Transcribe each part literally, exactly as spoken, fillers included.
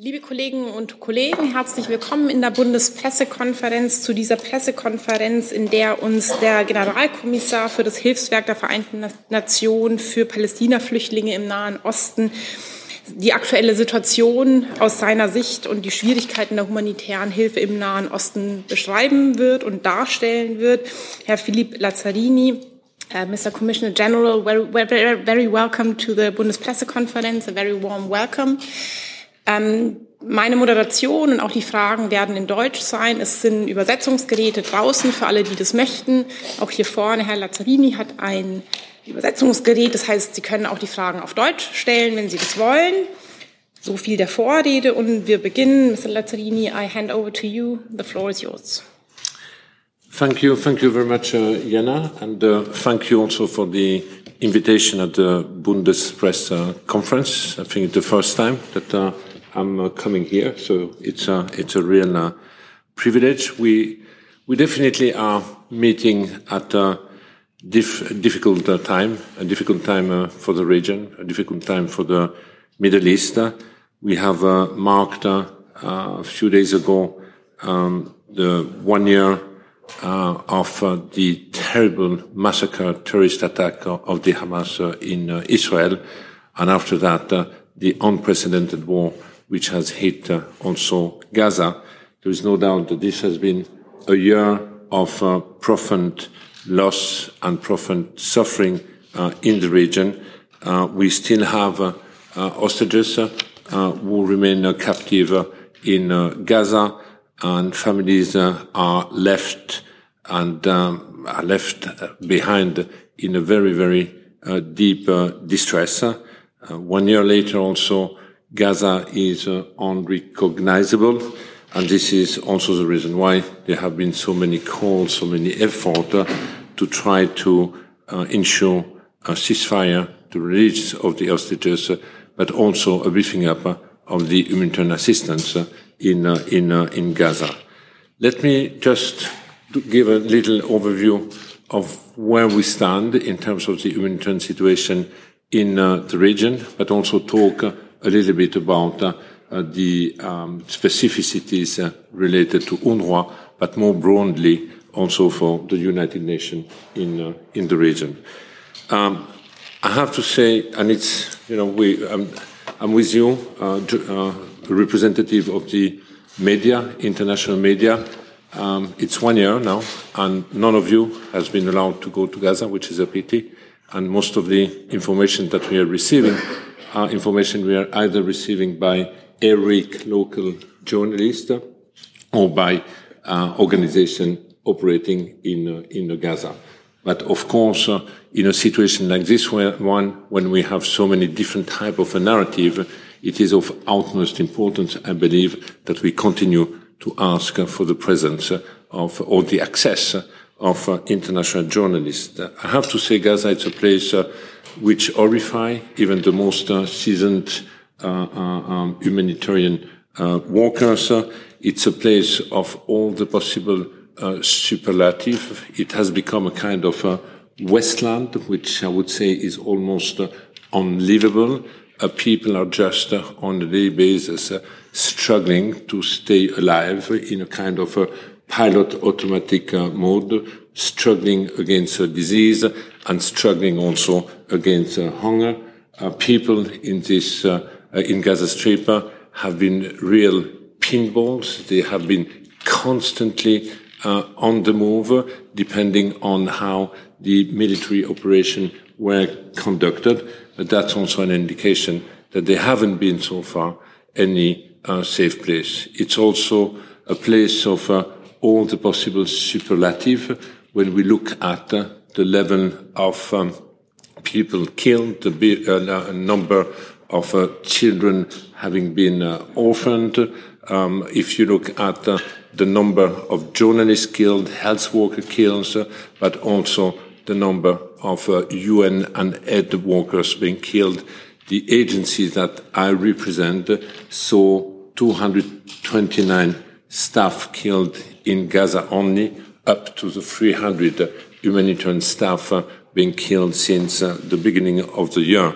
Liebe Kolleginnen und Kollegen, herzlich willkommen in der Bundespressekonferenz, zu dieser Pressekonferenz, in der uns der Generalkommissar für das Hilfswerk der Vereinten Nationen für Palästina-Flüchtlinge im Nahen Osten die aktuelle Situation aus seiner Sicht und die Schwierigkeiten der humanitären Hilfe im Nahen Osten beschreiben wird und darstellen wird. Herr Philippe Lazzarini, uh, Mister Commissioner General, very, very, very welcome to the Bundespressekonferenz, a very warm welcome. Ähm, meine Moderation und auch die Fragen werden in Deutsch sein. Es sind Übersetzungsgeräte draußen für alle, die das möchten. Auch hier vorne, Herr Lazzarini hat ein Übersetzungsgerät. Das heißt, Sie können auch die Fragen auf Deutsch stellen, wenn Sie das wollen. So viel der Vorrede und wir beginnen. Mister Lazzarini, I hand over to you. The floor is yours. Thank you. Thank you very much, uh, Jana. And uh, thank you also for the invitation at the Bundespress uh, conference. I think it's the first time that uh, I'm uh, coming here, so it's a, it's a real uh, privilege. We, we definitely are meeting at a dif- difficult uh, time, a difficult time uh, for the region, a difficult time for the Middle East. Uh, we have uh, marked uh, uh, a few days ago um, the one year uh, of uh, the terrible massacre, terrorist attack of, of the Hamas uh, in uh, Israel, and after that, uh, the unprecedented war which has hit uh, also Gaza. There is no doubt that this has been a year of uh, profound loss and profound suffering uh, in the region. Uh, we still have uh, uh, hostages uh, uh, who remain uh, captive uh, in uh, Gaza, and families uh, are left and um, are left behind in a very, very uh, deep uh, distress. Uh, one year later, also, Gaza is uh, unrecognizable, and this is also the reason why there have been so many calls, so many efforts uh, to try to uh, ensure a ceasefire, the release of the hostages, uh, but also a beefing up uh, of the humanitarian assistance uh, in uh, in uh, in Gaza. Let me just give a little overview of where we stand in terms of the humanitarian situation in uh, the region, but also talk uh, a little bit about uh, uh, the um, specificities uh, related to UNRWA, but more broadly also for the United Nations in uh, in the region. Um, I have to say, and it's you know we um, I'm with you, uh, uh, a representative of the media, international media. Um, it's one year now, and none of you has been allowed to go to Gaza, which is a pity. And most of the information that we are receiving are information we are either receiving by heroic local journalists or by uh, organizations operating in uh, in Gaza. But of course, uh, in a situation like this one, when we have so many different types of a narrative, it is of utmost importance, I believe, that we continue to ask uh, for the presence uh, of or the access uh, of uh, international journalists. I have to say, Gaza is a place uh, which horrify even the most uh, seasoned uh, uh, um, humanitarian uh, workers. Uh, it's a place of all the possible uh, superlative. It has become a kind of uh, wasteland, which I would say is almost uh, unlivable. Uh, people are just uh, on a daily basis uh, struggling to stay alive in a kind of a pilot automatic uh, mode, struggling against uh, disease and struggling also against uh, hunger. Uh, people in this uh, uh, in Gaza Strip uh, have been real pinballs. They have been constantly uh, on the move, uh, depending on how the military operation were conducted. But that's also an indication that there haven't been so far any uh, safe place. It's also a place of uh, all the possible superlative when we look at uh, the level of um, people killed, the big, uh, number of uh, children having been uh, orphaned. Um, if you look at uh, the number of journalists killed, health worker killed, uh, but also the number of uh, U N and aid workers being killed. The agencies that I represent uh, saw two hundred twenty-nine staff killed in Gaza only, up to the three hundred uh, humanitarian staff uh, being killed since uh, the beginning of the year.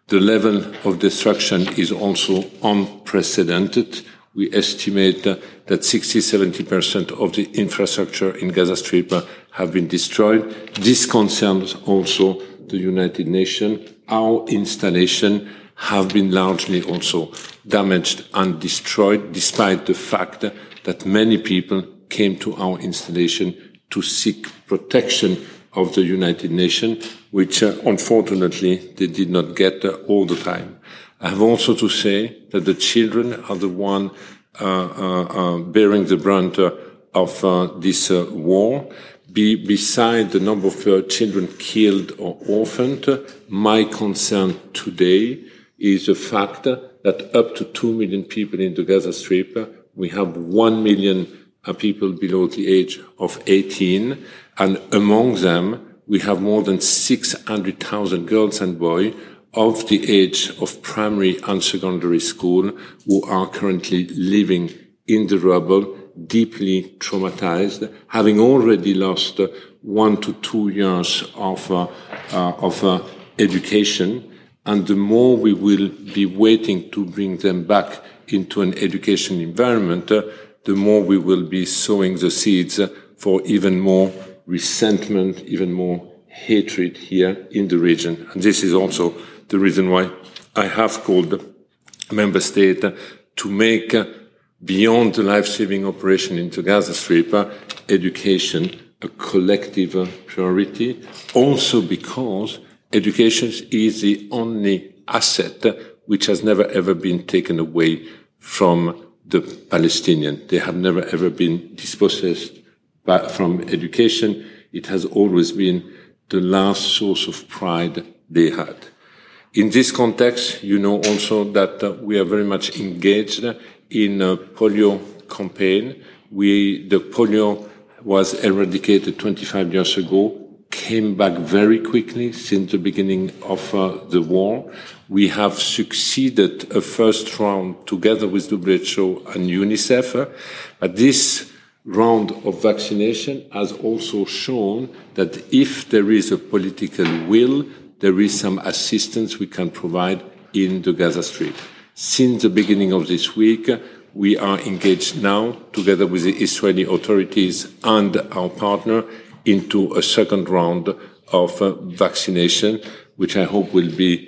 The level of destruction is also unprecedented. We estimate uh, that sixty to seventy percent of the infrastructure in Gaza Strip uh, have been destroyed. This concerns also the United Nations. Our installation have been largely also damaged and destroyed, despite the fact that many people came to our installation to seek protection of the United Nations, which uh, unfortunately they did not get uh, all the time. I have also to say that the children are the one uh, uh, uh, bearing the brunt uh, of uh, this uh, war. Be, beside the number of uh, children killed or orphaned, uh, my concern today is the fact that up to two million people in the Gaza Strip, uh, we have one million uh, people below the age of eighteen, and among them we have more than six hundred thousand girls and boys of the age of primary and secondary school who are currently living in the rubble, deeply traumatized, having already lost uh, one to two years of, uh, uh, of uh, education. And the more we will be waiting to bring them back into an education environment, uh, the more we will be sowing the seeds uh, for even more resentment, even more hatred here in the region. And this is also the reason why I have called member states to make, uh, beyond the life-saving operation into Gaza Strip, uh, education a collective uh, priority, also because education is the only asset uh, which has never ever been taken away from the Palestinians. They have never ever been dispossessed by, from education. It has always been the last source of pride they had. In this context, you know also that uh, we are very much engaged in a polio campaign. We, the polio was eradicated twenty-five years ago, came back very quickly since the beginning of uh, the war. We have succeeded a first round together with W H O and UNICEF, uh, but this round of vaccination has also shown that if there is a political will, there is some assistance we can provide in the Gaza Strip. Since the beginning of this week, we are engaged now, together with the Israeli authorities and our partner, into a second round of uh, vaccination, which I hope will be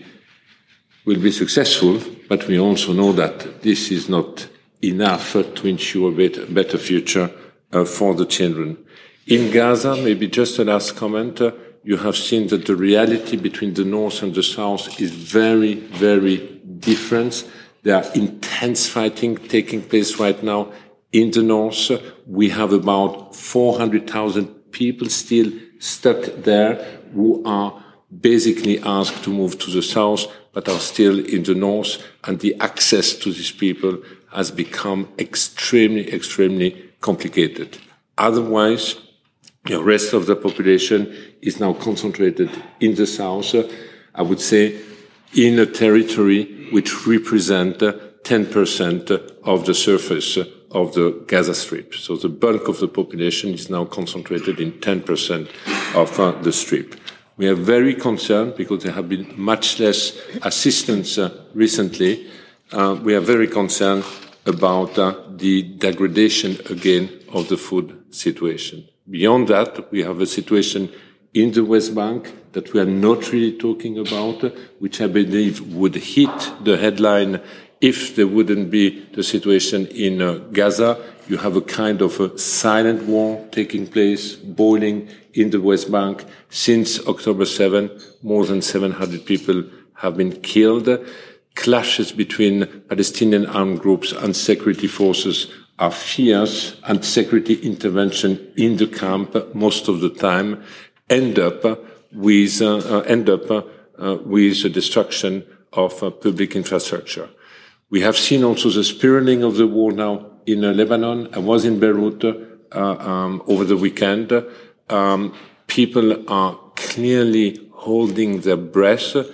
will be successful. But we also know that this is not enough uh, to ensure a better, better future uh, for the children. In Gaza, maybe just a last comment. Uh, You have seen that the reality between the north and the south is very, very different. There are intense fighting taking place right now in the north. We have about four hundred thousand people still stuck there who are basically asked to move to the south but are still in the north, and the access to these people has become extremely, extremely complicated. Otherwise, the rest of the population is now concentrated in the south, I would say, in a territory which represents ten percent of the surface of the Gaza Strip. So the bulk of the population is now concentrated in ten percent of uh, the Strip. We are very concerned because there have been much less assistance uh, recently. Uh, we are very concerned about uh, the degradation again of the food situation. Beyond that, we have a situation in the West Bank that we are not really talking about, which I believe would hit the headline if there wouldn't be the situation in uh, Gaza. You have a kind of a silent war taking place, boiling in the West Bank. Since October seventh, more than seven hundred people have been killed. Clashes between Palestinian armed groups and security forces are fierce, and security intervention in the camp most of the time end up with uh, uh, end up uh, uh, with the destruction of uh, public infrastructure. We have seen also the spiraling of the war now in uh, Lebanon. I was in Beirut uh, um, over the weekend. Um, people are clearly holding their breath, uh,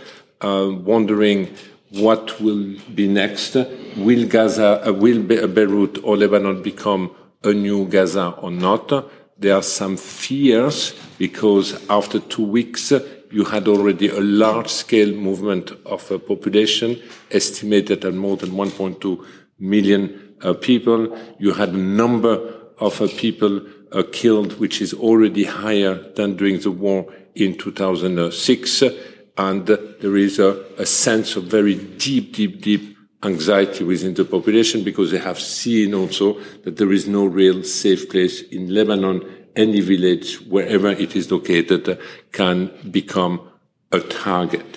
wondering what will be next. Will Gaza, uh, will Be- Beirut or Lebanon become a new Gaza or not? There are some fears because after two weeks, you had already a large-scale movement of a population estimated at more than one point two million uh, people. You had a number of uh, people uh, killed, which is already higher than during the war in two thousand six. And uh, there is a, a sense of very deep, deep, deep anxiety within the population, because they have seen also that there is no real safe place in Lebanon. Any village, wherever it is located, uh, can become a target.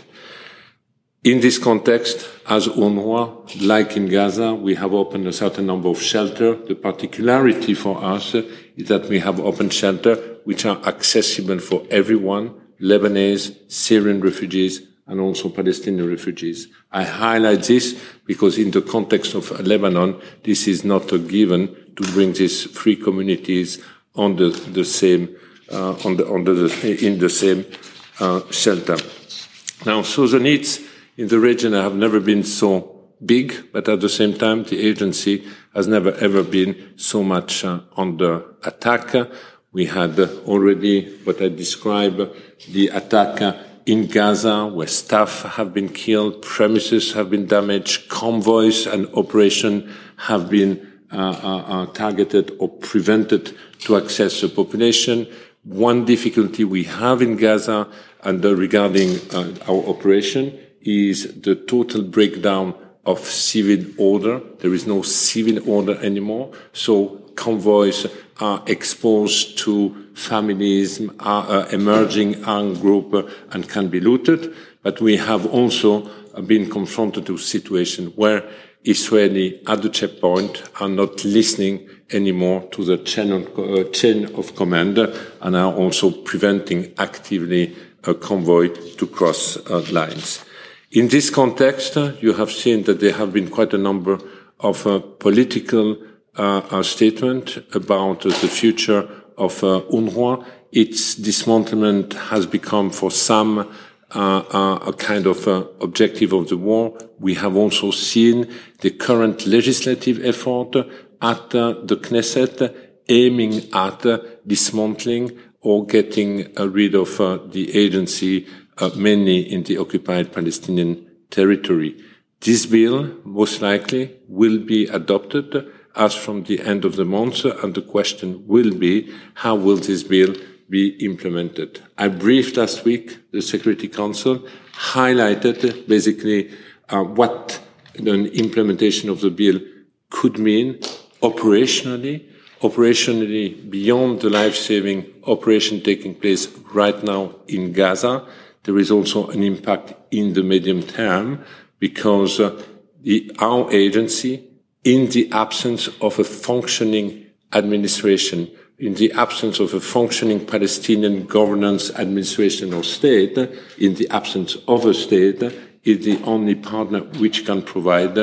In this context, as UNRWA, like in Gaza, we have opened a certain number of shelters. The particularity for us uh, is that we have opened shelters which are accessible for everyone, Lebanese, Syrian refugees, and also Palestinian refugees. I highlight this because in the context of Lebanon, this is not a given to bring these three communities on the, the same, uh, on the, on the, in the same uh, shelter. Now, so the needs in the region have never been so big, but at the same time, the agency has never ever been so much uh, under attack. We had uh, already what I describe, the attack uh, in Gaza, where staff have been killed, premises have been damaged, convoys and operation have been uh, uh, uh, targeted or prevented to access the population. One difficulty we have in Gaza and uh, regarding uh, our operation is the total breakdown of civil order. There is no civil order anymore, so convoys are exposed to families, are uh, emerging armed group uh, and can be looted. But we have also uh, been confronted to a situation where Israeli at the checkpoint are not listening anymore to the chain of, uh, chain of command uh, and are also preventing actively a convoy to cross uh, lines. In this context, uh, you have seen that there have been quite a number of uh, political uh, uh, statements about uh, the future of uh, UNRWA. Its dismantlement has become for some uh, uh, a kind of uh, objective of the war. We have also seen the current legislative effort at uh, the Knesset aiming at uh, dismantling or getting uh, rid of uh, the agency, uh, mainly in the occupied Palestinian territory. This bill, most likely, will be adopted as from the end of the month, and the question will be, how will this bill be implemented? I briefed last week the Security Council, highlighted basically uh, what the implementation of the bill could mean operationally, operationally beyond the life-saving operation taking place right now in Gaza. There is also an impact in the medium term because uh, the, our agency, in the absence of a functioning administration, in the absence of a functioning Palestinian governance, administration or state, in the absence of a state, is the only partner which can provide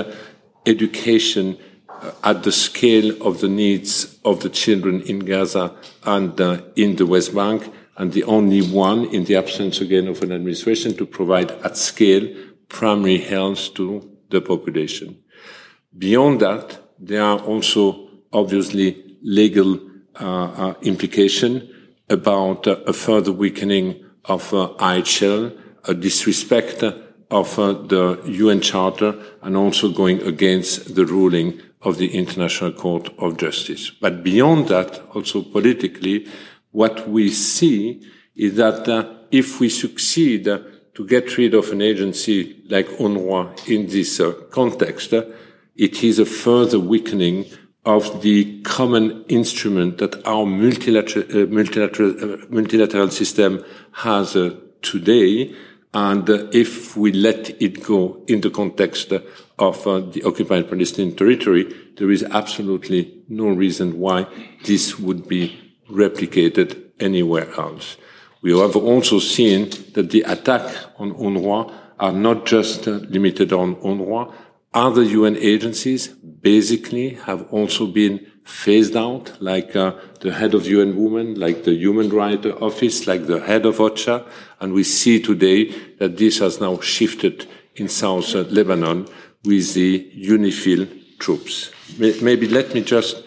education at the scale of the needs of the children in Gaza and uh, in the West Bank, and the only one, in the absence again of an administration, to provide at scale primary health to the population. Beyond that, there are also obviously legal uh, uh, implications about uh, a further weakening of uh, I H L, a disrespect of uh, the U N Charter, and also going against the ruling of the International Court of Justice. But beyond that, also politically, what we see is that uh, if we succeed uh, to get rid of an agency like UNRWA in this uh, context, uh, it is a further weakening of the common instrument that our multilateral, uh, multilateral, uh, multilateral system has uh, today. And uh, if we let it go in the context uh, of uh, the occupied Palestinian territory, there is absolutely no reason why this would be replicated anywhere else. We have also seen that the attack on UNRWA are not just uh, limited on UNRWA. Other U N agencies basically have also been phased out, like uh, the head of U N Women, like the Human Rights Office, like the head of OCHA, and we see today that this has now shifted in South uh, Lebanon with the UNIFIL troops. Maybe let me just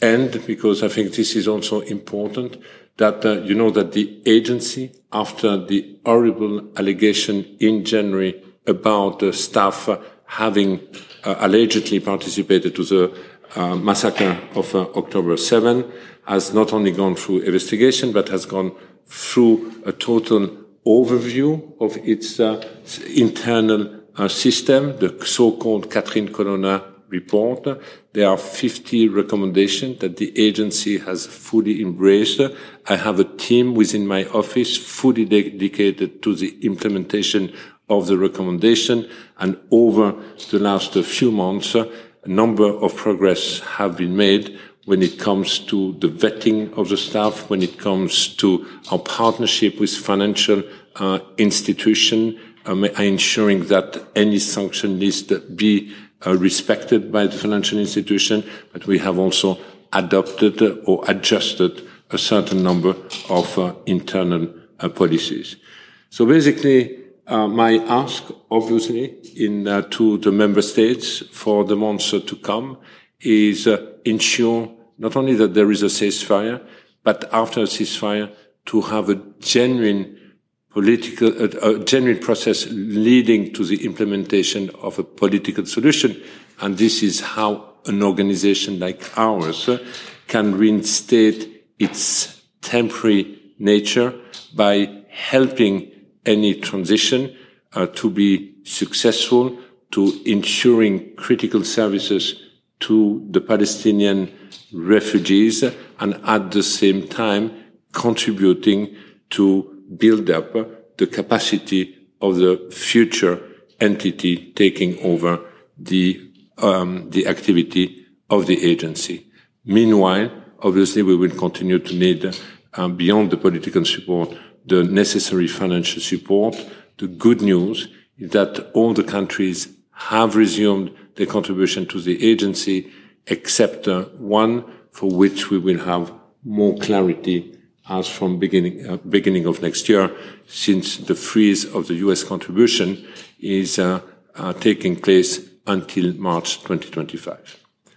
And because I think this is also important, that uh, you know that the agency, after the horrible allegation in January about the staff uh, having uh, allegedly participated to the uh, massacre of uh, October seventh, has not only gone through investigation, but has gone through a total overview of its uh, internal uh, system, the so-called Catherine Colonna report. There are fifty recommendations that the agency has fully embraced. I have a team within my office fully dedicated to the implementation of the recommendation, and over the last few months, a number of progress have been made when it comes to the vetting of the staff, when it comes to our partnership with financial uh, institutions, um, ensuring that any sanction list be uh, respected by the financial institution, but we have also adopted or adjusted a certain number of uh, internal uh, policies. So basically, uh, my ask, obviously, in uh, to the member states for the months uh, to come is uh, ensure not only that there is a ceasefire, but after a ceasefire to have a genuine political, a, a genuine process leading to the implementation of a political solution. And this is how an organization like ours uh, can reinstate its temporary nature by helping any transition uh, to be successful, to ensuring critical services to the Palestinian refugees, and at the same time contributing to build up the capacity of the future entity taking over the um, the activity of the agency. Meanwhile, obviously, we will continue to need, uh, beyond the political support, the necessary financial support. The good news is that all the countries have resumed their contribution to the agency, except uh, one for which we will have more clarity as from beginning uh, beginning of next year, since the freeze of the U S contribution is uh, uh, taking place until March twenty twenty-five.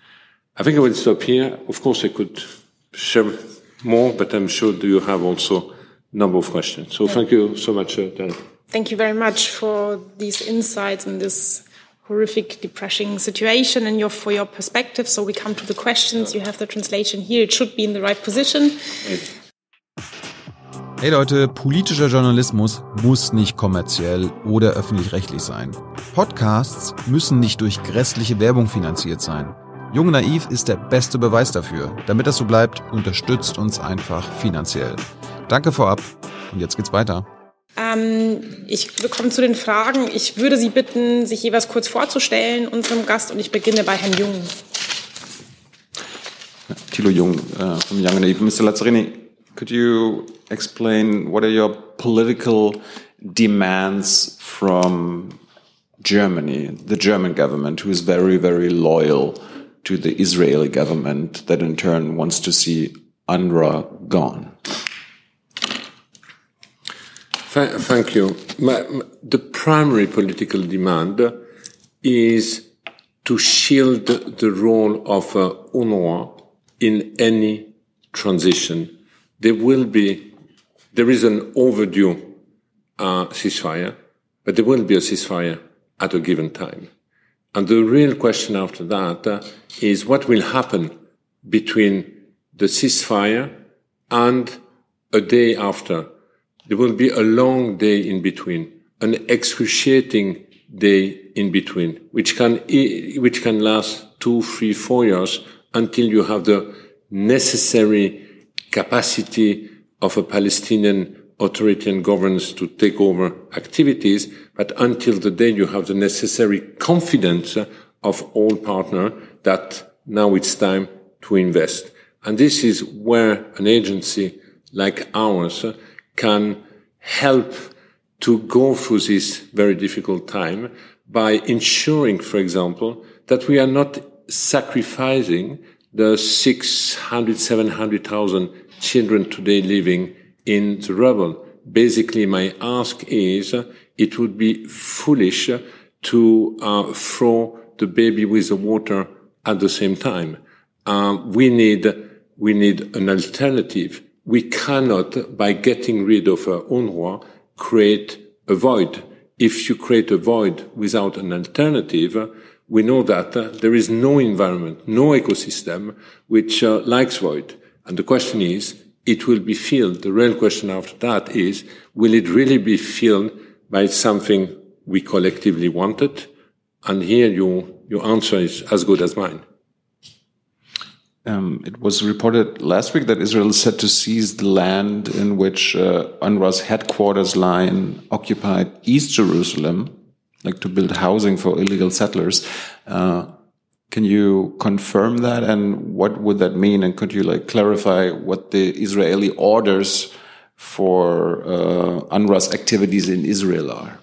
I think I will stop here. Of course, I could share more, but I'm sure that you have also a number of questions. So thank you so much, uh, Dan. Thank you very much for these insights in this horrific, depressing situation and your, for your perspective. So we come to the questions. You have the translation here. It should be in the right position. Hey Leute, politischer Journalismus muss nicht kommerziell oder öffentlich-rechtlich sein. Podcasts müssen nicht durch grässliche Werbung finanziert sein. Jung und Naiv ist der beste Beweis dafür. Damit das so bleibt, unterstützt uns einfach finanziell. Danke vorab und jetzt geht's weiter. Ähm, ich komme zu den Fragen. Ich würde Sie bitten, sich jeweils kurz vorzustellen, unserem Gast, und ich beginne bei Herrn Jung. Thilo Jung uh, from Young and Naive. Mister Lazzarini, could you explain what are your political demands from Germany, the German government, who is very, very loyal to the Israeli government that in turn wants to see UNRWA gone? Thank you. The primary political demand is to shield the role of uh, UNRWA in any transition. There will be, there is an overdue uh, ceasefire, but there will be a ceasefire at a given time. And the real question after that uh, is what will happen between the ceasefire and a day after. There will be a long day in between, an excruciating day in between, which can, which can last two, three, four years until you have the necessary capacity of a Palestinian authoritarian governance to take over activities, but until the day you have the necessary confidence of all partners that now it's time to invest. And this is where an agency like ours can help to go through this very difficult time by ensuring, for example, that we are not sacrificing the six hundred, seven hundred thousand children today living in the rubble. Basically, my ask is uh, it would be foolish to uh, throw the baby with the water at the same time. uh, we need, we need an alternative. We cannot, by getting rid of uh, UNRWA, create a void. If you create a void without an alternative, uh, we know that uh, there is no environment, no ecosystem which uh, likes void. And the question is, it will be filled. The real question after that is, will it really be filled by something we collectively wanted? And here your, your answer is as good as mine. Um, it was reported last week that Israel is set to seize the land in which uh, UNRWA's headquarters lie in occupied East Jerusalem, like to build housing for illegal settlers. Uh, can you confirm that, and what would that mean? And could you like clarify what the Israeli orders for uh, UNRWA's activities in Israel are?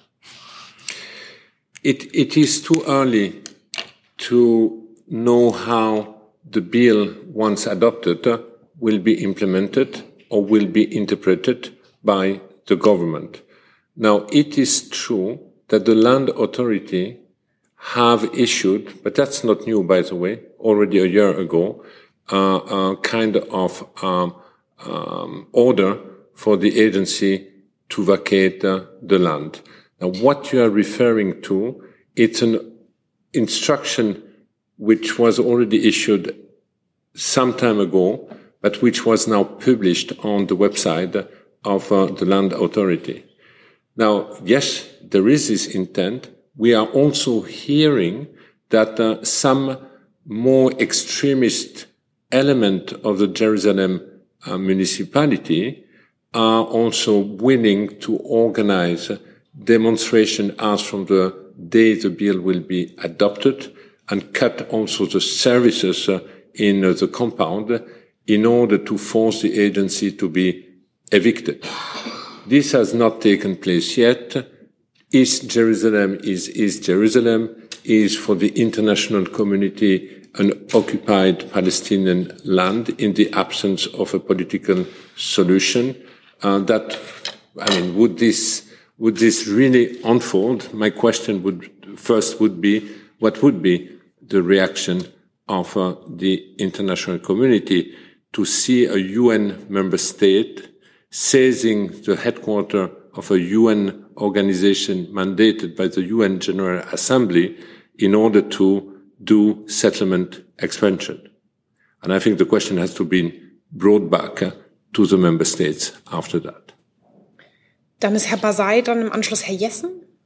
It, it is too early to know how the bill, once adopted, uh, will be implemented or will be interpreted by the government. Now, it is true that the land authority have issued, but that's not new, by the way, already a year ago, uh, a kind of um, um, order for the agency to vacate uh, the land. Now, what you are referring to, it's an instruction which was already issued some time ago, but which was now published on the website of uh, the land authority. Now, yes, there is this intent. We are also hearing that uh, some more extremist element of the Jerusalem uh, municipality are also willing to organize demonstration as from the day the bill will be adopted, and cut also the services uh, in uh, the compound in order to force the agency to be evicted. This has not taken place yet. East Jerusalem is East Jerusalem, is for the international community an occupied Palestinian land in the absence of a political solution. Uh, that, I mean, would this, would this really unfold? My question would first would be, what would be the reaction of uh, the international community to see a U N member state seizing the headquarters of a U N organization mandated by the U N General Assembly in order to do settlement expansion? And I think the question has to be brought back uh, to the member states after that. Dann ist Herr Basay, dann im Anschluss Herr Jessen.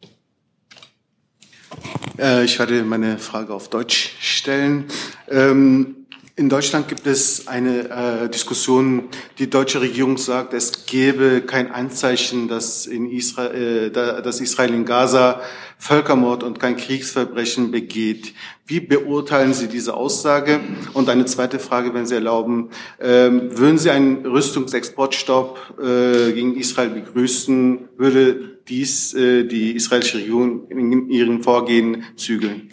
Ich werde meine Frage auf Deutsch stellen. Ähm, in Deutschland gibt es eine äh, Diskussion, die deutsche Regierung sagt, es gebe kein Anzeichen, dass, in Israel, äh, dass Israel in Gaza Völkermord und kein Kriegsverbrechen begeht. Wie beurteilen Sie diese Aussage? Und eine zweite Frage, wenn Sie erlauben, ähm, würden Sie einen Rüstungsexportstopp äh, gegen Israel begrüßen? Würde dies äh, die israelische Regierung in ihrem Vorgehen zügeln?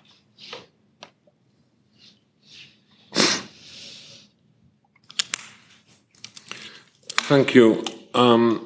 Thank you. Um,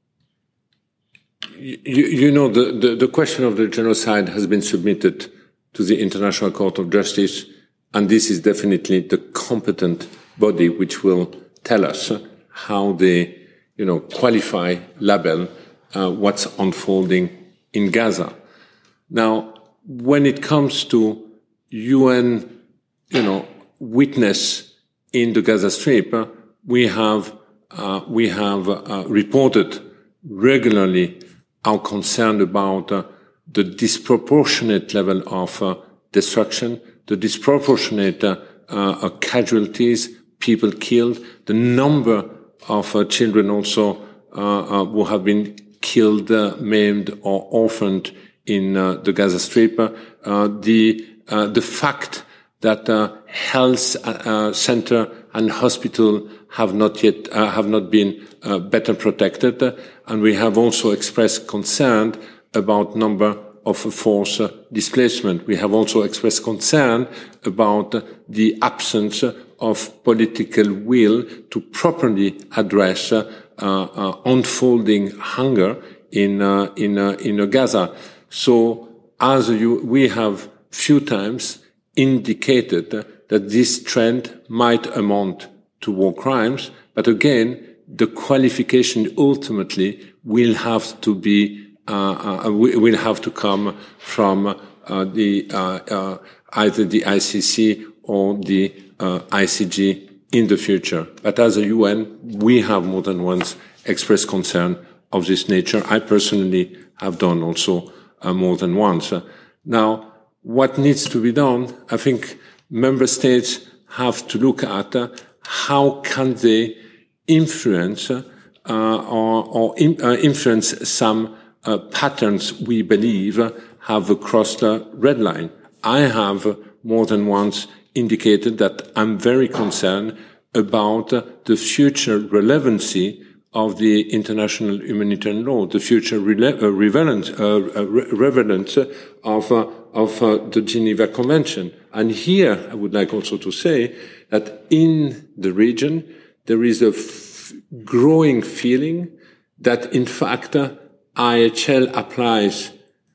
you, you know, the, the, the question of the genocide has been submitted to the International Court of Justice, and this is definitely the competent body which will tell us how they, you know, qualify, label uh, what's unfolding in Gaza. Now, when it comes to U N, you know, witness in the Gaza Strip, uh, we have uh, we have uh, reported regularly our concern about uh, the disproportionate level of uh, destruction, the disproportionate uh, uh, casualties, people killed, the number of uh, children also uh, uh, who have been killed, uh, maimed, or orphaned in uh, the Gaza Strip, uh, the uh, the fact that uh, health uh, center and hospital have not yet uh, have not been uh, better protected, uh, and we have also expressed concern about number of forced uh, displacement. We have also expressed concern about uh, the absence of political will to properly address uh, uh, unfolding hunger in uh, in uh, in uh, Gaza. So, as you, we have few times indicated that this trend might amount to war crimes. But again, the qualification ultimately will have to be, uh, uh, will have to come from uh, the uh, uh, either the I C C or the uh, I C G in the future. But as a U N, we have more than once expressed concern of this nature. I personally have done also uh, more than once. Uh, now, what needs to be done? I think member states have to look at uh, how can they influence uh, or, or in, uh, influence some uh, patterns we believe uh, have crossed the red line. I have uh, more than once indicated that I'm very concerned about uh, the future relevancy of the international humanitarian law, the future rele- uh, relevance, uh, uh, relevance of, uh, of uh, the Geneva Convention. And here I would like also to say that in the region there is a f- growing feeling that in fact uh, I H L applies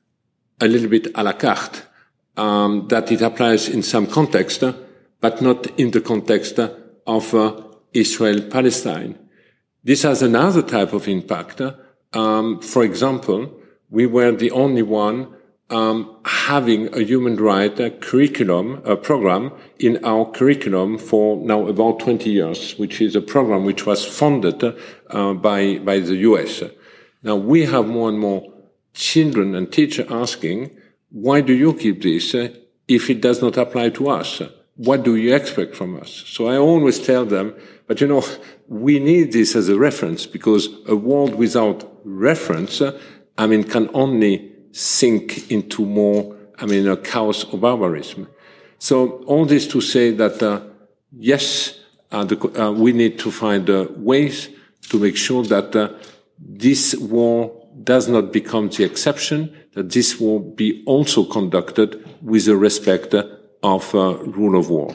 a little bit à la carte, um, that it applies in some context, uh, but not in the context uh, of uh, Israel-Palestine. This has another type of impact. Um, for example, we were the only one um, having a human rights uh, curriculum, a program in our curriculum for now about twenty years, which is a program which was funded uh, by by the U S. Now we have more and more children and teachers asking, why do you keep this uh, if it does not apply to us? What do you expect from us? So I always tell them, but you know, we need this as a reference, because a world without reference, uh, I mean, can only sink into more, I mean, a chaos or barbarism. So all this to say that, uh, yes, uh, the, uh, we need to find uh, ways to make sure that uh, this war does not become the exception, that this war be also conducted with the respect uh, of uh, rule of war.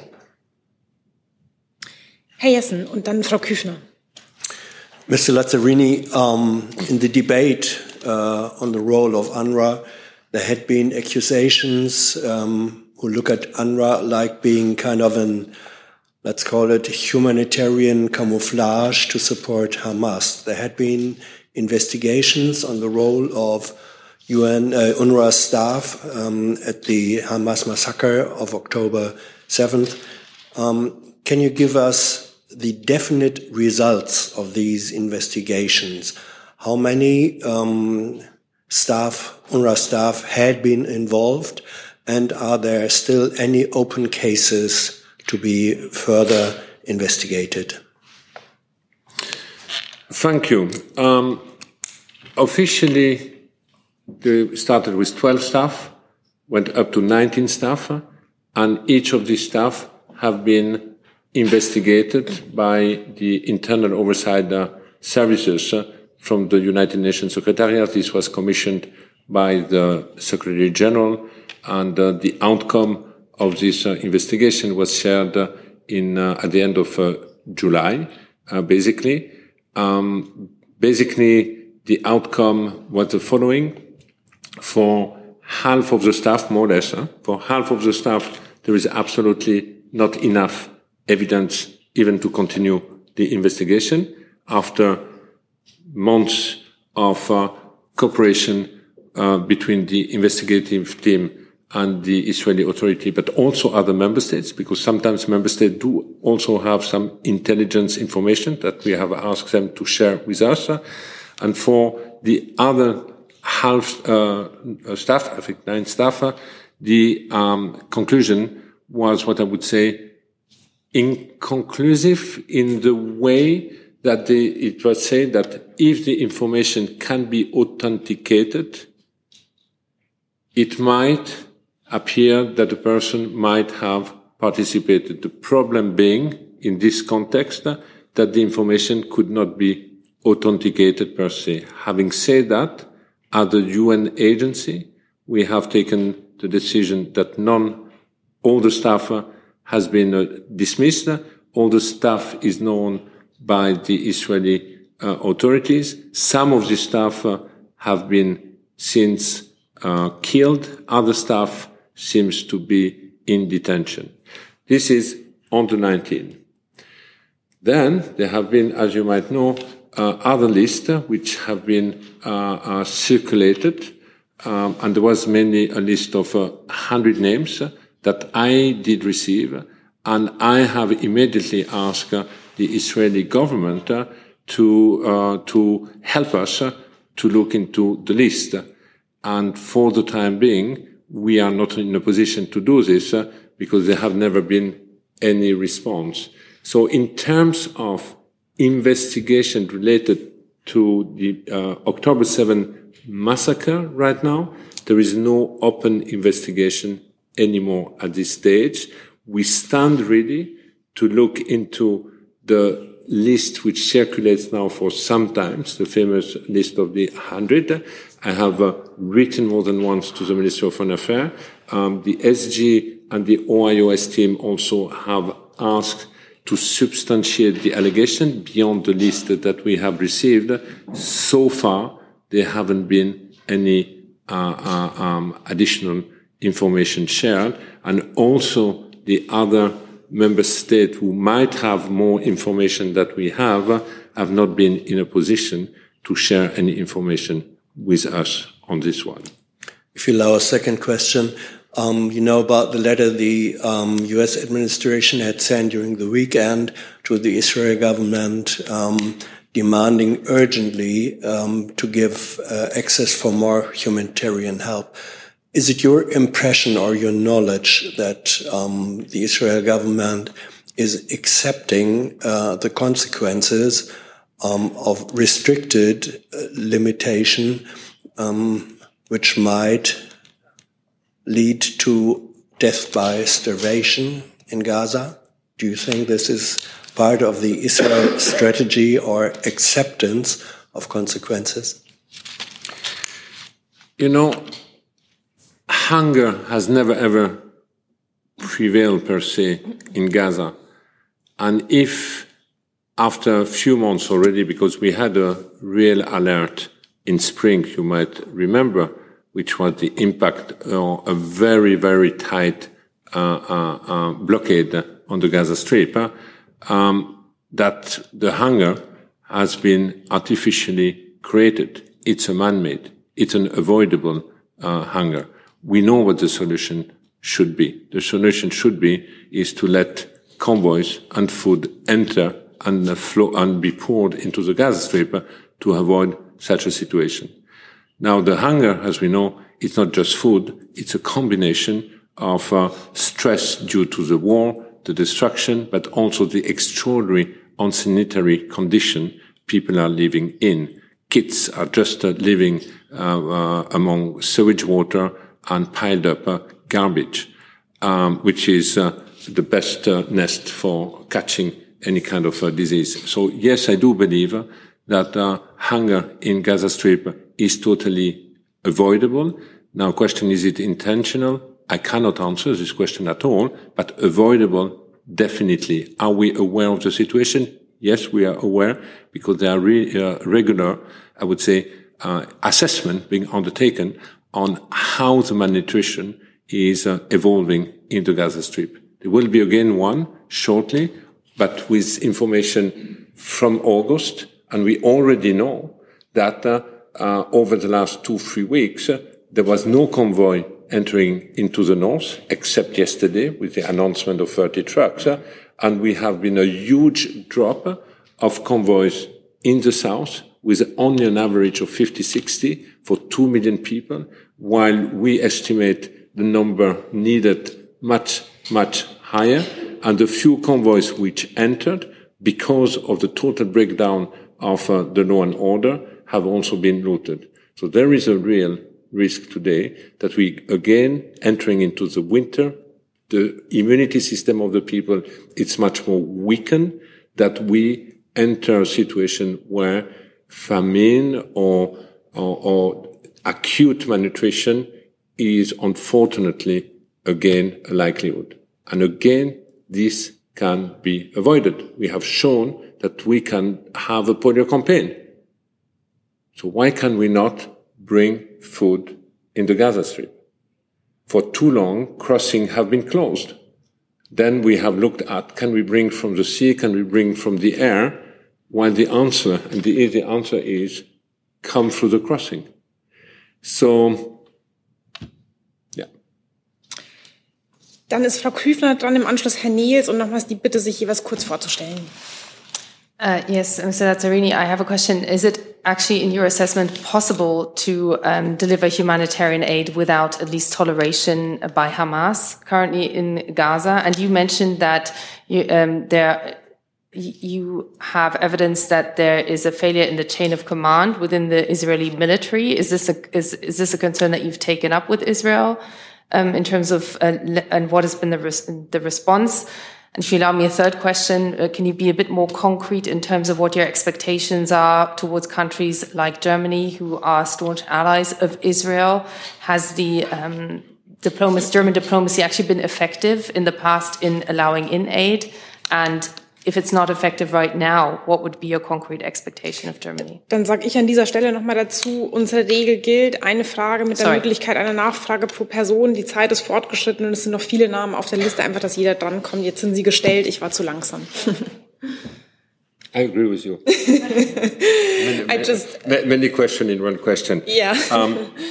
Herr Jessen und dann Frau Küchner. Mister Lazzarini, um, in the debate uh, on the role of UNRWA, there had been accusations um, who look at UNRWA like being kind of an, let's call it, humanitarian camouflage to support Hamas. There had been investigations on the role of U N uh, UNRWA staff um, at the Hamas massacre of October seventh. Um, can you give us the definite results of these investigations? How many um, staff, UNRWA staff, had been involved, and are there still any open cases to be further investigated? Thank you. Um, officially, they started with twelve staff, went up to nineteen staff, and each of these staff have been investigated by the internal oversight uh, services uh, from the United Nations Secretariat. This was commissioned by the Secretary General, and uh, the outcome of this uh, investigation was shared uh, in uh, at the end of uh, July, uh, basically. Um, basically, the outcome was the following. For half of the staff, more or less, huh? for half of the staff, there is absolutely not enough evidence even to continue the investigation after months of uh, cooperation uh, between the investigative team and the Israeli authority, but also other member states, because sometimes member states do also have some intelligence information that we have asked them to share with us. And for the other half uh, staff, I think nine staff, the um, conclusion was what I would say inconclusive in the way that the, it was said that if the information can be authenticated, it might appear that the person might have participated. The problem being, in this context, that the information could not be authenticated per se. Having said that, at the U N agency, we have taken the decision that none, all the staff uh, has been uh, dismissed. All the staff is known by the Israeli uh, authorities. Some of the staff uh, have been since uh, killed. Other staff seems to be in detention. This is on the nineteenth. Then there have been, as you might know, uh, other lists uh, which have been uh, uh, circulated, um, and there was mainly a list of uh, one hundred names uh, that I did receive, and I have immediately asked uh, the Israeli government uh, to uh, to help us uh, to look into the list. And for the time being, we are not in a position to do this uh, because there have never been any response. So in terms of investigation related to the uh, October seventh massacre right now, there is no open investigation anymore at this stage. We stand ready to look into the list which circulates now for some time, the famous list of the one hundred. I have uh, written more than once to the Minister of Foreign Affairs. Um, the S G and the O I O S team also have asked to substantiate the allegation beyond the list that we have received. So far, there haven't been any uh, uh, um, additional information shared, and also the other member states who might have more information that we have uh, have not been in a position to share any information with us on this one. If you allow a second question, um, you know about the letter the um, U S administration had sent during the weekend to the Israeli government um, demanding urgently um, to give uh, access for more humanitarian help. Is it your impression or your knowledge that um, the Israeli government is accepting uh, the consequences um, of restricted uh, limitation, um, which might lead to death by starvation in Gaza? Do you think this is part of the Israel strategy or acceptance of consequences? You know, hunger has never ever prevailed per se in Gaza. And if after a few months already, because we had a real alert in spring, you might remember, which was the impact of a very, very tight uh, uh, uh, blockade on the Gaza Strip, uh, um, that the hunger has been artificially created. It's a man-made. It's an avoidable uh, hunger. We know what the solution should be. The solution should be is to let convoys and food enter and uh, flow and be poured into the Gaza Strip uh, to avoid such a situation. Now, the hunger, as we know, it's not just food. It's a combination of uh, stress due to the war, the destruction, but also the extraordinary unsanitary condition people are living in. Kids are just uh, living uh, uh, among sewage water and piled up uh, garbage, um, which is uh, the best uh, nest for catching any kind of uh, disease. So yes, I do believe uh, that uh, hunger in Gaza Strip is totally avoidable. Now, question, is it intentional? I cannot answer this question at all, but avoidable, definitely. Are we aware of the situation? Yes, we are aware, because there are re- uh, regular, I would say, uh, assessment being undertaken on how the malnutrition is uh, evolving in the Gaza Strip. There will be again one shortly, but with information from August, and we already know that uh, uh, over the last two, three weeks, uh, there was no convoy entering into the north, except yesterday with the announcement of thirty trucks, uh, and we have been a huge drop of convoys in the south, with only an average of fifty, sixty for two million people, while we estimate the number needed much, much higher, and the few convoys which entered, because of the total breakdown of uh, the law and order, have also been looted. So there is a real risk today that we, again, entering into the winter, the immunity system of the people, it's much more weakened, that we enter a situation where famine or, or, or acute malnutrition is unfortunately, again, a likelihood. And again, this can be avoided. We have shown that we can have a polio campaign. So why can we not bring food in the Gaza Strip? For too long, crossings have been closed. Then we have looked at, can we bring from the sea, can we bring from the air? While the answer, and the easy answer is, come through the crossing. So, ja. Dann ist Frau Küfner dran, im Anschluss Herr Nils und nochmals die Bitte, sich jeweils kurz vorzustellen. Uh, yes, Mister Lazzarini, I have a question. Is it actually, in your assessment, possible to um, deliver humanitarian aid without at least toleration by Hamas currently in Gaza? And you mentioned that you, um, there, you have evidence that there is a failure in the chain of command within the Israeli military. Is this a, is, is this a concern that you've taken up with Israel um, in terms of, uh, and what has been the, res- the response? And if you allow me a third question, uh, can you be a bit more concrete in terms of what your expectations are towards countries like Germany, who are staunch allies of Israel? Has the um, diplomacy, German diplomacy actually been effective in the past in allowing in aid? And if it's not effective right now, what would be your concrete expectation of Germany? Dann sage ich an dieser Stelle nochmal dazu, unsere Regel gilt, eine Frage mit der Sorry. Möglichkeit einer Nachfrage pro Person. Die Zeit ist fortgeschritten und es sind noch viele Namen auf der Liste, einfach, dass jeder drankommt. Jetzt sind sie gestellt, ich war zu langsam. I agree with you. many, I just, many, many questions in one question. Yeah. Um,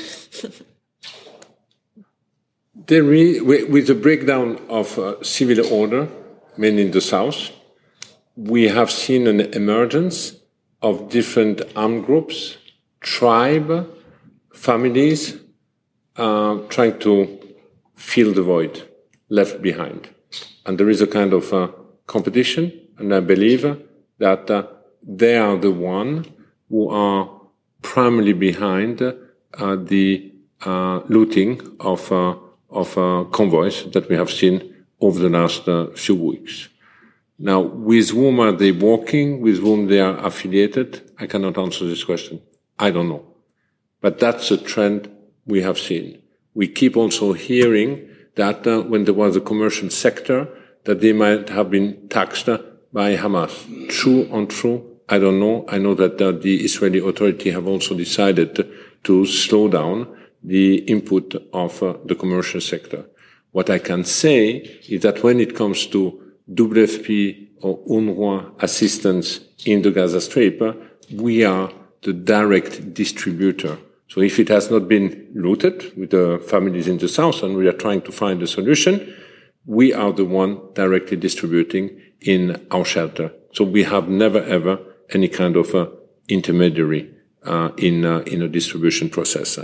there re, with the breakdown of uh, civil order, mainly in the south, we have seen an emergence of different armed groups, tribe, families, uh, trying to fill the void left behind. And there is a kind of uh, competition, and I believe that uh, they are the one who are primarily behind uh, the uh, looting of, uh, of uh, convoys that we have seen over the last uh, few weeks. Now, with whom are they working? With whom they are affiliated? I cannot answer this question. I don't know. But that's a trend we have seen. We keep also hearing that uh, when there was a commercial sector, that they might have been taxed uh, by Hamas. True or untrue? I don't know. I know that uh, the Israeli authority have also decided to slow down the input of uh, the commercial sector. What I can say is that when it comes to W F P or UNRWA assistance in the Gaza Strip, we are the direct distributor. So if it has not been looted with the families in the south and we are trying to find a solution, we are the one directly distributing in our shelter. So we have never ever any kind of uh, intermediary uh, in uh, in a distribution process.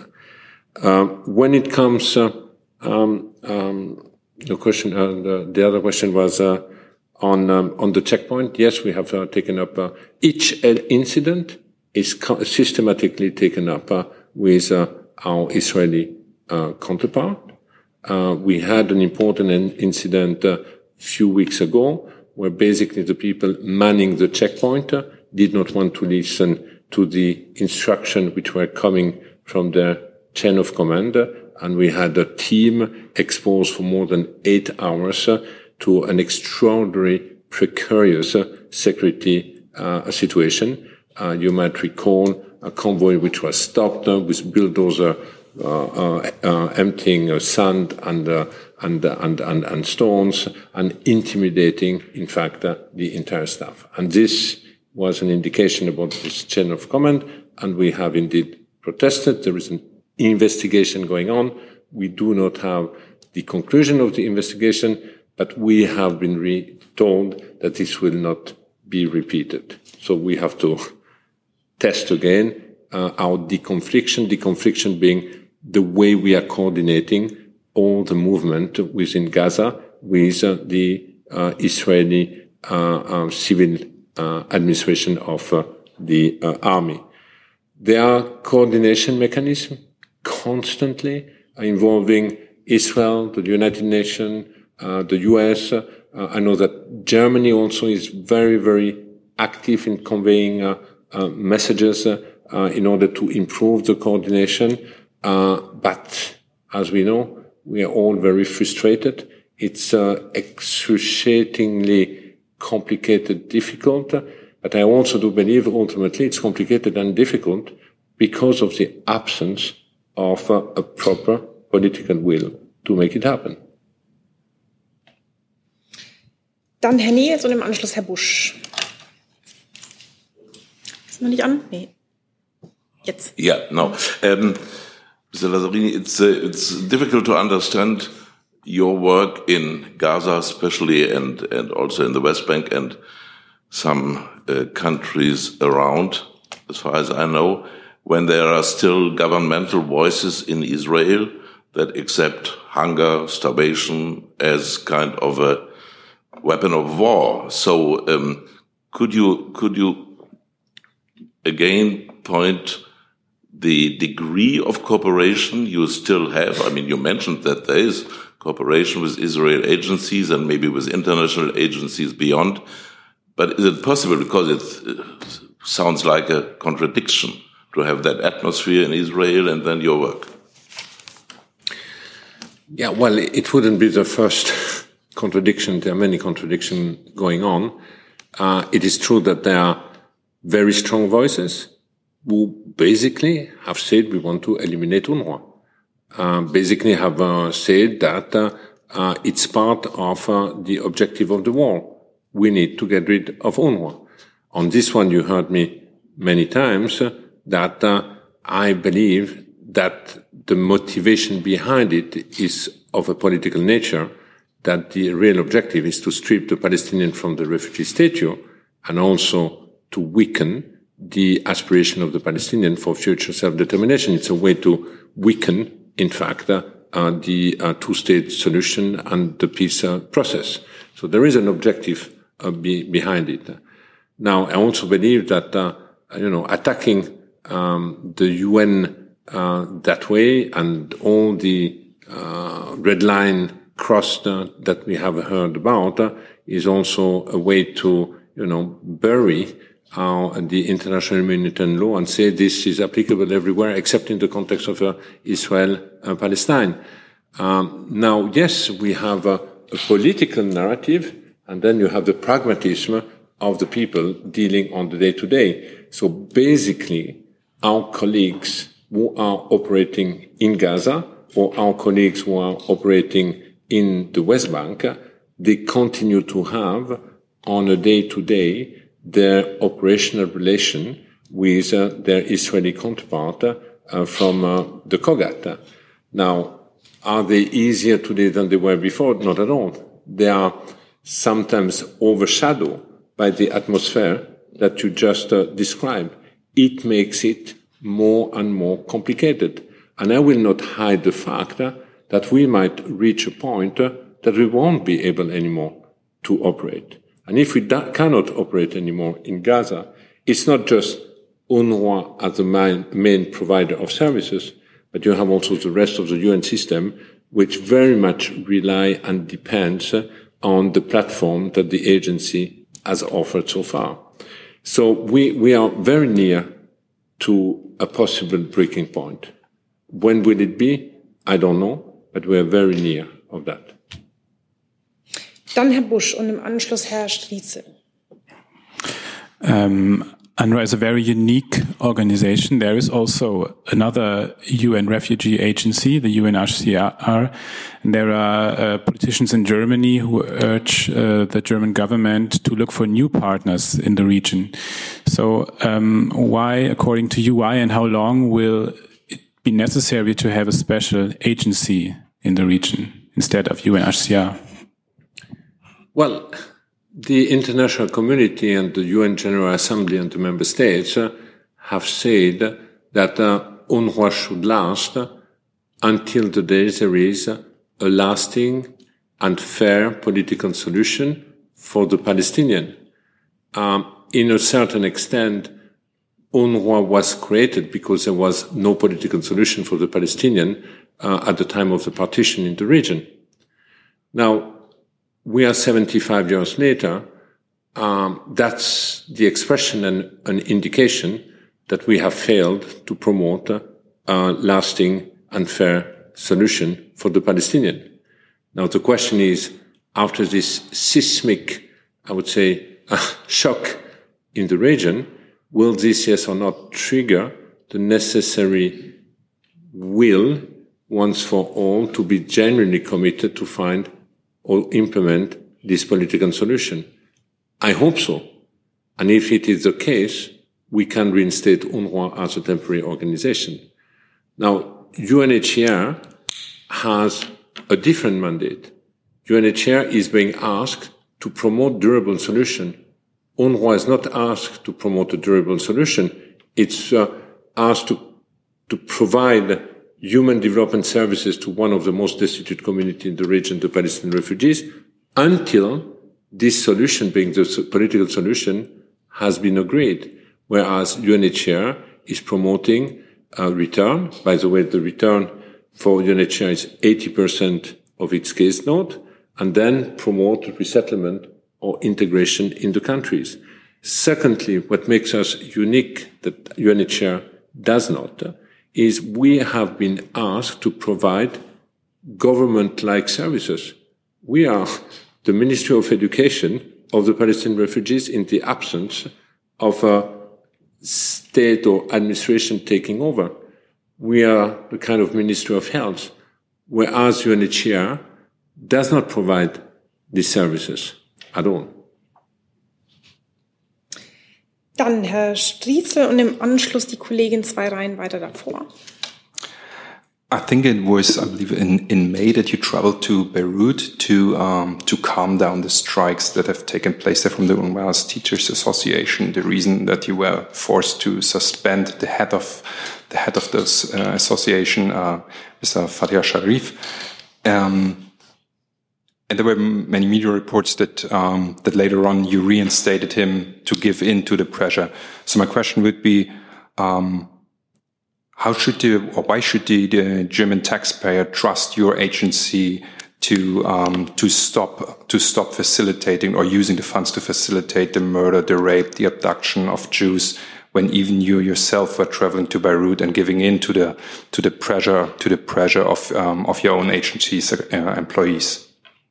Uh, when it comes, uh, um, um, the question, uh, the, the other question was uh, on um, on the checkpoint. Yes, we have uh, taken up uh, each incident is co- systematically taken up uh, with uh, our Israeli uh, counterpart. Uh, we had an important incident a uh, few weeks ago where basically the people manning the checkpoint uh, did not want to listen to the instruction which were coming from their chain of command, uh, and we had a team exposed for more than eight hours uh, to an extraordinary precarious uh, security uh, situation. Uh, you might recall a convoy which was stopped uh, with bulldozer uh, uh, uh, emptying uh, sand and, uh, and, uh, and and and stones and intimidating, in fact, uh, the entire staff. And this was an indication about this chain of command, and we have indeed protested. There is an investigation going on. We do not have the conclusion of the investigation, but we have been re- told that this will not be repeated. So we have to test again uh, our deconfliction, deconfliction being the way we are coordinating all the movement within Gaza with uh, the uh, Israeli uh, uh, civil uh, administration of uh, the uh, army. There are coordination mechanisms constantly involving Israel, the United Nations, uh, the U S. Uh, I know that Germany also is very, very active in conveying uh, uh, messages uh, uh, in order to improve the coordination. Uh, but as we know, we are all very frustrated. It's uh, excruciatingly complicated, difficult. But I also do believe ultimately it's complicated and difficult because of the absence of uh, a proper political will to make it happen. Dann Herr Nils und im Anschluss Herr Busch. Ist noch nicht an? Nee. Jetzt. Yeah, no. Um, Mister Lazzarini, it's, uh, it's difficult to understand your work in Gaza especially and, and also in the West Bank and some uh, countries around, as far as I know, when there are still governmental voices in Israel that accept hunger, starvation as kind of a weapon of war. So um, could you could you again point the degree of cooperation you still have? I mean, you mentioned that there is cooperation with Israel agencies and maybe with international agencies beyond, but is it possible, because it uh, sounds like a contradiction, to have that atmosphere in Israel and then your work? Yeah, well, it wouldn't be the first contradiction. There are many contradictions going on. Uh, it is true that there are very strong voices who basically have said we want to eliminate UNRWA. Uh, basically have uh, said that uh, uh, it's part of uh, the objective of the war. We need to get rid of UNRWA. On this one, you heard me many times uh, that uh, I believe that the motivation behind it is of a political nature, that the real objective is to strip the Palestinians from the refugee status and also to weaken the aspiration of the Palestinians for future self-determination. It's a way to weaken, in fact, uh, uh, the uh, two-state solution and the peace uh, process. So there is an objective uh, be behind it. Now, I also believe that, uh, you know, attacking um, the U N uh, that way and all the uh, red line crossed uh, that we have heard about uh, is also a way to, you know, bury Uh, the international humanitarian law and say this is applicable everywhere except in the context of uh, Israel and Palestine. Um, now, yes, we have a, a political narrative, and then you have the pragmatism of the people dealing on the day-to-day. So basically, our colleagues who are operating in Gaza or our colleagues who are operating in the West Bank, they continue to have on a day-to-day their operational relation with uh, their Israeli counterpart uh, from uh, the COGAT. Now, are they easier today than they were before? Not at all. They are sometimes overshadowed by the atmosphere that you just uh, described. It makes it more and more complicated. And I will not hide the fact uh, that we might reach a point uh, that we won't be able anymore to operate. And if we da- cannot operate anymore in Gaza, it's not just UNRWA as the main, main provider of services, but you have also the rest of the U N system, which very much rely and depends on the platform that the agency has offered so far. So we, we are very near to a possible breaking point. When will it be? I don't know, but we are very near of that. Dann Herr Busch und im Anschluss Herr Striezel. Um, UNRWA is a very unique organization. There is also another U N refugee agency, the U N H C R, and there are uh, politicians in Germany who urge uh, the German government to look for new partners in the region. So um, why, according to you, why and how long will it be necessary to have a special agency in the region instead of U N H C R? Well, the international community and the U N General Assembly and the member states uh, have said that uh, UNRWA should last until the day there is a lasting and fair political solution for the Palestinian. Um, in a certain extent, UNRWA was created because there was no political solution for the Palestinian uh, at the time of the partition in the region. Now, we are seventy-five years later. Um, that's the expression and an indication that we have failed to promote a, a lasting and fair solution for the Palestinian. Now, the question is, after this seismic, I would say, uh, shock in the region, will this, yes or not, trigger the necessary will, once for all, to be genuinely committed to find or implement this political solution? I hope so. And if it is the case, we can reinstate UNRWA as a temporary organization. Now, U N H C R has a different mandate. U N H C R is being asked to promote durable solution. UNRWA is not asked to promote a durable solution. It's uh, asked to, to provide human development services to one of the most destitute communities in the region, the Palestinian refugees, until this solution, being the political solution, has been agreed. Whereas U N H C R is promoting a return. By the way, the return for U N H C R is eighty percent of its case load, and then promote resettlement or integration in the countries. Secondly, what makes us unique that U N H C R does not is we have been asked to provide government-like services. We are the Ministry of Education of the Palestinian refugees in the absence of a state or administration taking over. We are the kind of Ministry of Health, whereas U N H C R does not provide these services at all. Dann Herr Striezel und im Anschluss die Kollegin zwei Reihen weiter davor. I think it was, I believe, in, in May that you traveled to Beirut to um, to calm down the strikes that have taken place there from the UNRWA's Teachers Association. The reason that you were forced to suspend the head of the head of this uh, association, uh, Mister Fadia Sharif. Um, and there were many media reports that um, that later on you reinstated him to give in to the pressure. So my question would be, um, how should the, or why should the, the German taxpayer trust your agency to um, to stop to stop facilitating or using the funds to facilitate the murder, the rape, the abduction of Jews, when even you yourself were traveling to Beirut and giving in to the to the pressure to the pressure of um, of your own agency's uh, employees?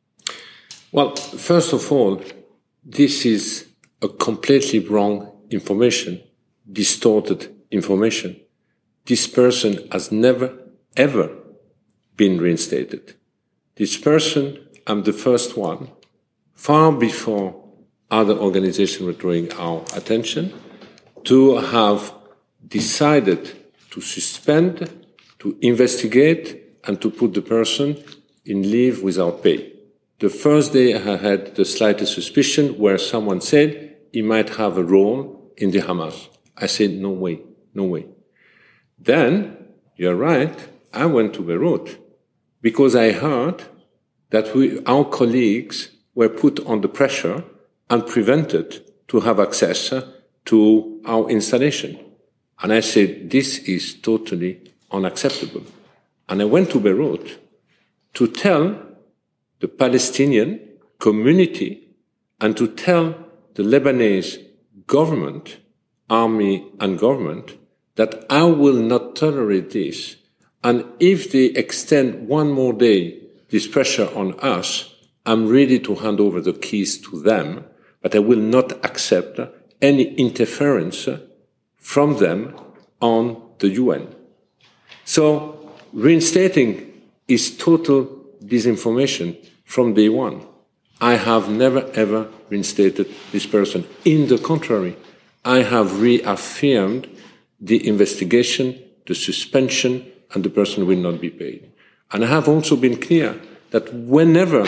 Well, first of all, this is a completely wrong information, distorted information. This person has never, ever been reinstated. This person, I'm the first one, far before other organizations were drawing our attention, to have decided to suspend, to investigate, and to put the person in leave without pay. The first day I had the slightest suspicion where someone said he might have a role in the Hamas. I said, no way, no way. Then, you're right, I went to Beirut because I heard that we, our colleagues were put under pressure and prevented to have access to our installation. And I said, this is totally unacceptable. And I went to Beirut to tell the Palestinian community and to tell the Lebanese government, army and government, that I will not tolerate this. And if they extend one more day this pressure on us, I'm ready to hand over the keys to them, but I will not accept any interference from them on the U N. So reinstating is total disinformation from day one. I have never ever reinstated this person. In the contrary, I have reaffirmed the investigation, the suspension, and the person will not be paid. And I have also been clear that whenever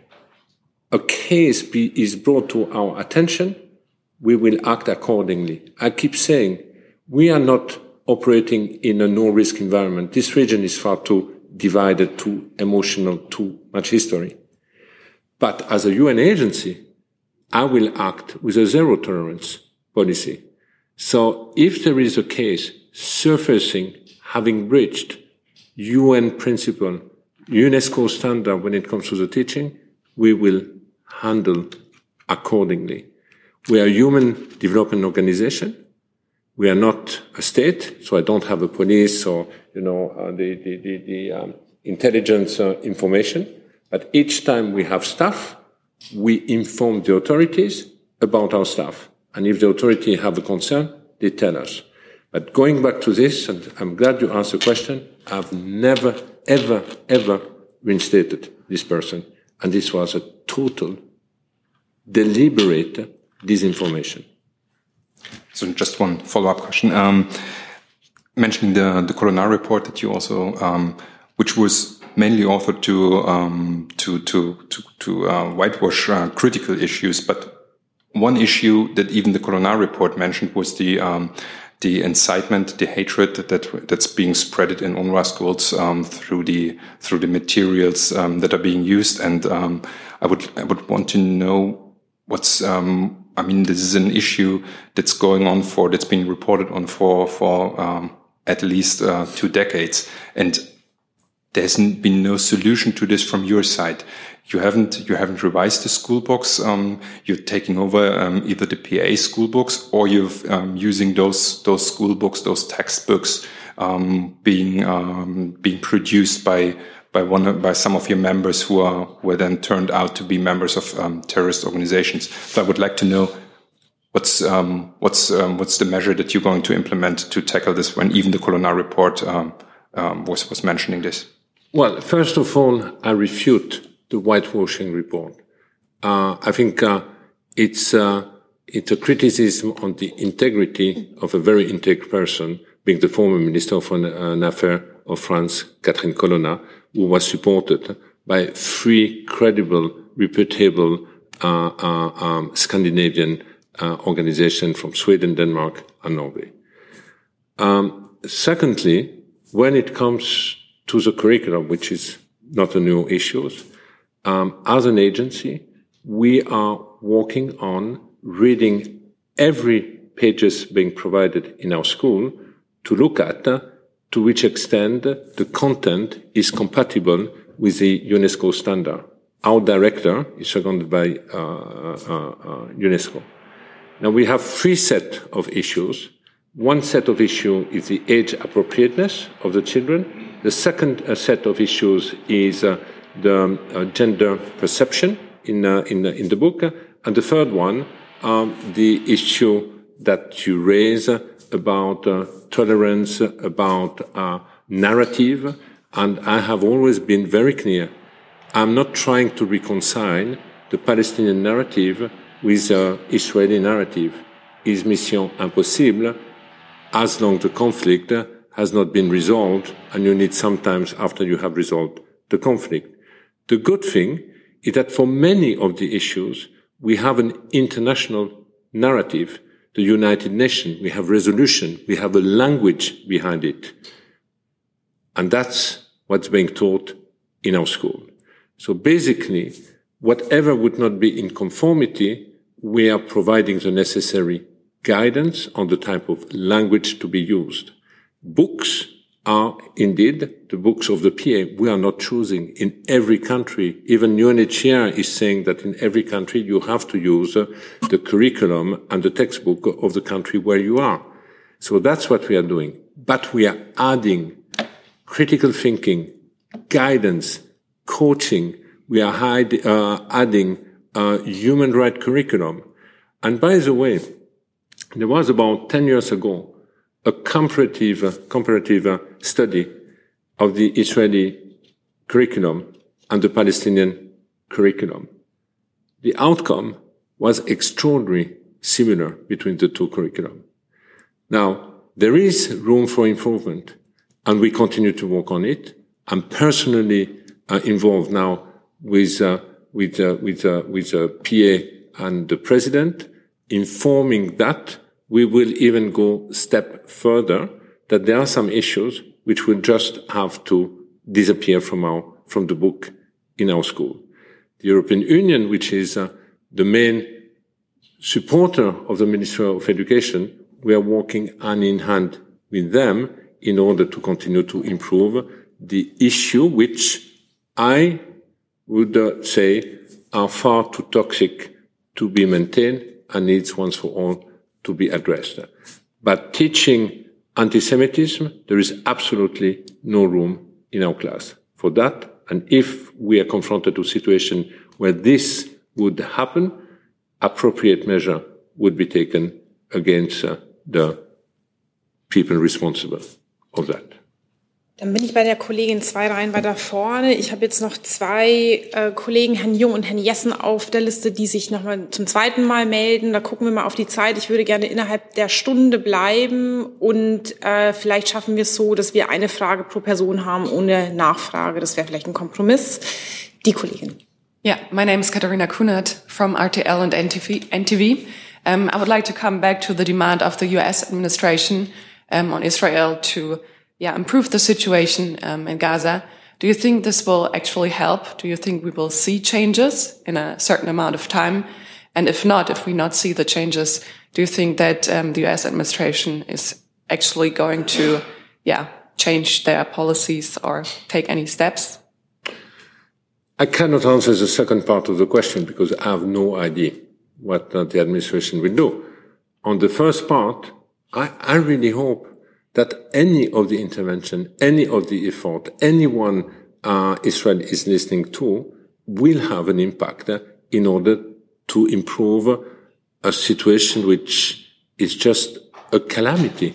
a case be, is brought to our attention, we will act accordingly. I keep saying, we are not operating in a no-risk environment. This region is far too divided, too emotional, too much history. But as a U N agency, I will act with a zero-tolerance policy. So if there is a case surfacing having breached U N principle, UNESCO standard when it comes to the teaching, we will handle accordingly. We are a human development organization. We are not a state, so I don't have a police or, you know, uh, the, the, the, the um, intelligence uh, information. But each time we have staff, we inform the authorities about our staff. And if the authority have a concern, they tell us. But going back to this, and I'm glad you asked the question, I've never, ever, ever reinstated this person. And this was a total deliberate disinformation. So just one follow-up question. Um, mentioning the, the Colonna report that you also, um, which was mainly authored to, um, to, to, to, to uh, whitewash uh, critical issues, but one issue that even the Colonna report mentioned was the, um, the incitement, the hatred that that's being spreaded in UNRWA schools um, through the through the materials um, that are being used. And um, I would I would want to know what's. Um, I mean, this is an issue that's going on for that's been reported on for for um, at least uh, two decades, and there's been no solution to this from your side. You haven't you haven't revised the school books. Um, you're taking over um, either the P A school books, or you're um, using those those school books, those textbooks um, being um, being produced by by one of, by some of your members who are who are then turned out to be members of um, terrorist organizations. So I would like to know what's um, what's um, what's the measure that you're going to implement to tackle this, when even the Colonna report um, um, was was mentioning this. Well, first of all, I refute the whitewashing report. Uh, I think uh, it's uh, it's a criticism on the integrity of a very integral person, being the former Minister of Foreign Affairs of France, Catherine Colonna, who was supported by three credible, reputable uh, uh, um, Scandinavian uh, organizations from Sweden, Denmark, and Norway. Um, secondly, when it comes to the curriculum, which is not a new issue, Um, as an agency, we are working on reading every pages being provided in our school to look at uh, to which extent the content is compatible with the UNESCO standard. Our director is seconded by uh, uh, uh, UNESCO. Now we have three sets of issues. One set of issues is the age appropriateness of the children. The second uh, set of issues is uh, the uh, gender perception in uh, in, uh, in the book, and the third one, um, the issue that you raise about uh, tolerance, about uh, narrative, and I have always been very clear. I'm not trying to reconcile the Palestinian narrative with the Israeli narrative. Is mission impossible as long as the conflict has not been resolved, and you need sometimes after you have resolved the conflict. The good thing is that for many of the issues, we have an international narrative, the United Nations, we have resolution, we have a language behind it. And that's what's being taught in our school. So basically, whatever would not be in conformity, we are providing the necessary guidance on the type of language to be used. Books are indeed the books of the P A. We are not choosing in every country. Even U N H C R is saying that in every country you have to use uh, the curriculum and the textbook of the country where you are. So that's what we are doing. But we are adding critical thinking, guidance, coaching. We are hide, uh, adding uh, human rights curriculum. And by the way, there was about ten years ago a comparative, uh, comparative uh, study of the Israeli curriculum and the Palestinian curriculum. The outcome was extraordinarily similar between the two curriculum. Now, there is room for improvement, and we continue to work on it. I'm personally uh, involved now with uh, with uh, with uh, with the uh, P A and the president, informing that we will even go a step further, that there are some issues which will just have to disappear from our, from the book in our school. The European Union, which is uh, the main supporter of the Ministry of Education, we are working hand in hand with them in order to continue to improve the issue which I would uh, say are far too toxic to be maintained and needs once for all to be addressed. But teaching anti-Semitism, there is absolutely no room in our class for that. And if we are confronted to a situation where this would happen, appropriate measure would be taken against uh, the people responsible of that. Dann bin ich bei der Kollegin zwei Reihen weiter vorne. Ich habe jetzt noch zwei äh, Kollegen, Herrn Jung und Herrn Jessen, auf der Liste, die sich nochmal zum zweiten Mal melden. Da gucken wir mal auf die Zeit. Ich würde gerne innerhalb der Stunde bleiben und äh, vielleicht schaffen wir es so, dass wir eine Frage pro Person haben ohne Nachfrage. Das wäre vielleicht ein Kompromiss. Die Kollegin. Yeah, my name is Katharina Kunert from R T L and N T V. Um, I would like to come back to the demand of the U S administration um, on Israel to yeah, improve the situation um, in Gaza. Do you think this will actually help? Do you think we will see changes in a certain amount of time? And if not, if we not see the changes, do you think that um, the U S administration is actually going to yeah, change their policies or take any steps? I cannot answer the second part of the question because I have no idea what uh, the administration will do. On the first part, I, I really hope that any of the intervention, any of the effort, anyone uh, Israel is listening to will have an impact uh, in order to improve a situation which is just a calamity.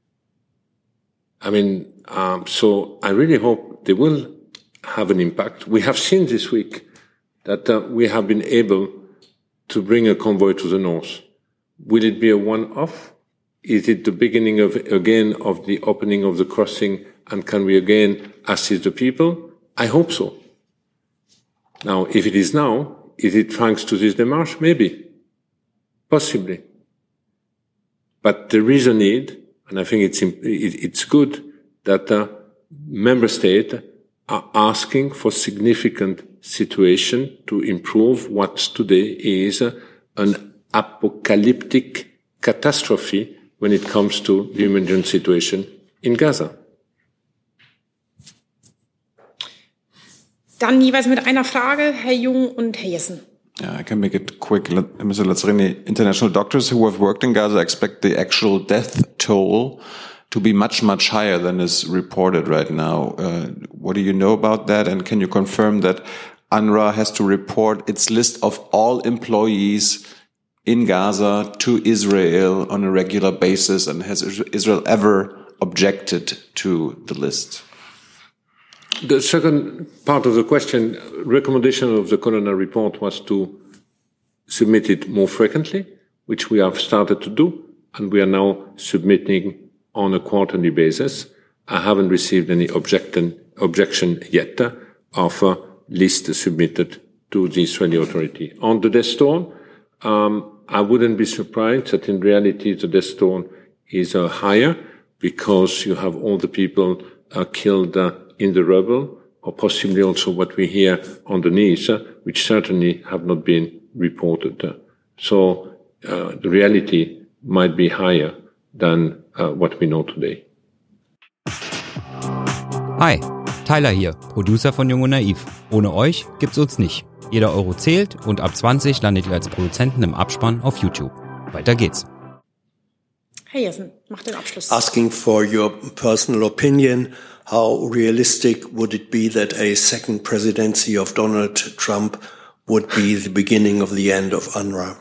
I mean, um, so I really hope they will have an impact. We have seen this week that uh, we have been able to bring a convoy to the north. Will it be a one-off? Is it the beginning of, again, of the opening of the crossing, and can we again assist the people? I hope so. Now, if it is now, is it thanks to this démarche? Maybe. Possibly. But there is a need, and I think it's, it's good that uh, member states are asking for significant situation to improve what today is uh, an apocalyptic catastrophe when it comes to the humanitarian situation in Gaza. Dann jeweils mit einer Frage, Herr Jung und Herr Jessen. Yeah, I can make it quick. Mister Lazzarini, international doctors who have worked in Gaza expect the actual death toll to be much, much higher than is reported right now. Uh, what do you know about that? And can you confirm that UNRWA has to report its list of all employees in Gaza to Israel on a regular basis? And has Israel ever objected to the list? The second part of the question, recommendation of the coroner report was to submit it more frequently, which we have started to do, and we are now submitting on a quarterly basis. I haven't received any objection, objection yet uh, of a list submitted to the Israeli authority. On the death toll, um, I wouldn't be surprised that in reality the death toll is uh, higher because you have all the people uh, killed uh, in the rubble, or possibly also what we hear underneath, uh, which certainly have not been reported. Uh, so uh, the reality might be higher than uh, what we know today. Hi, Tyler hier, Producer von Jung und Naiv. Ohne euch gibt's uns nicht. Jeder Euro zählt und ab zwanzig landet ihr als Produzenten im Abspann auf YouTube. Weiter geht's. Herr Jessen, mach den Abschluss. Asking for your personal opinion, how realistic would it be that a second presidency of Donald Trump would be the beginning of the end of UNRWA?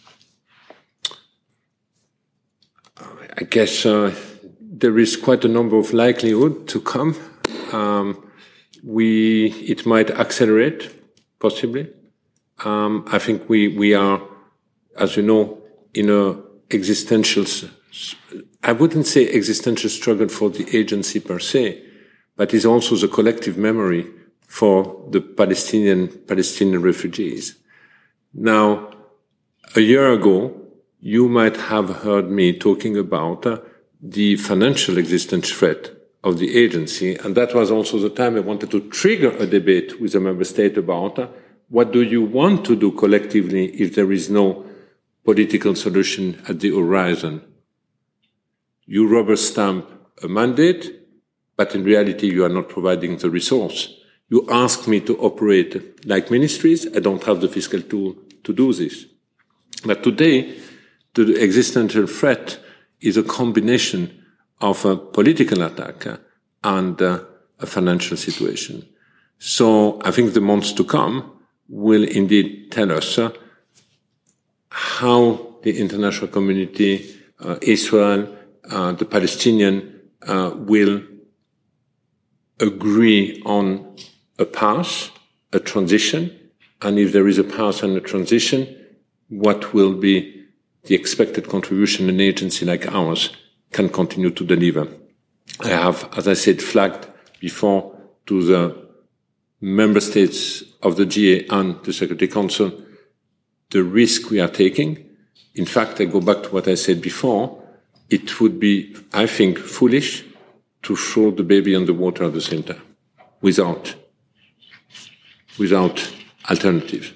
I guess uh, there is quite a number of likelihood to come. Um, we, it might accelerate, possibly. Um, I think we, we are, as you know, in a existential, I wouldn't say existential struggle for the agency per se, but it's also the collective memory for the Palestinian, Palestinian refugees. Now, a year ago, you might have heard me talking about uh, the financial existence threat of the agency, and that was also the time I wanted to trigger a debate with the member state about uh, what do you want to do collectively if there is no political solution at the horizon. You rubber stamp a mandate, but in reality you are not providing the resource. You ask me to operate like ministries. I don't have the fiscal tool to do this. But today, the existential threat is a combination of a political attack and uh, a financial situation. So I think the months to come will indeed tell us uh, how the international community, uh, Israel, uh, the Palestinian, uh, will agree on a path, a transition, and if there is a path and a transition, what will be the expected contribution an agency like ours can continue to deliver. I have, as I said, flagged before to the member states of the G A and the Security Council the risk we are taking. In fact, I go back to what I said before. It would be, I think, foolish to throw the baby on the water at the same time without, without alternative.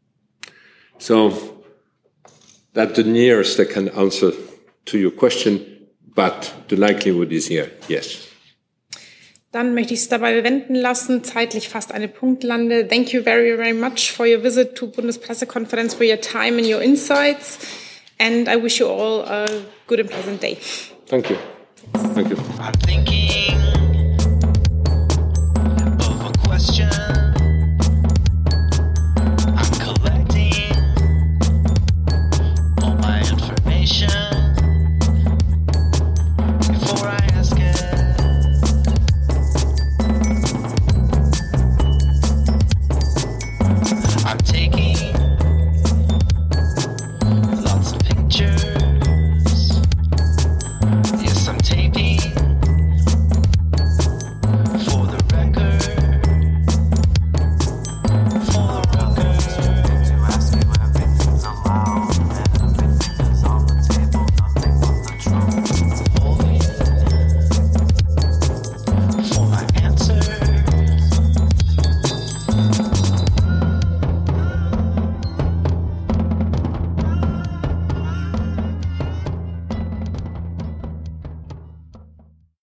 So that's the nearest I can answer to your question, but the likelihood is here, yes. Dann möchte ich es dabei bewenden lassen, zeitlich fast eine Punktlande. Thank you very, very much for your visit to Bundespressekonferenz, for your time and your insights. And I wish you all a good and pleasant day. Thank you. Thank you. I'm thinking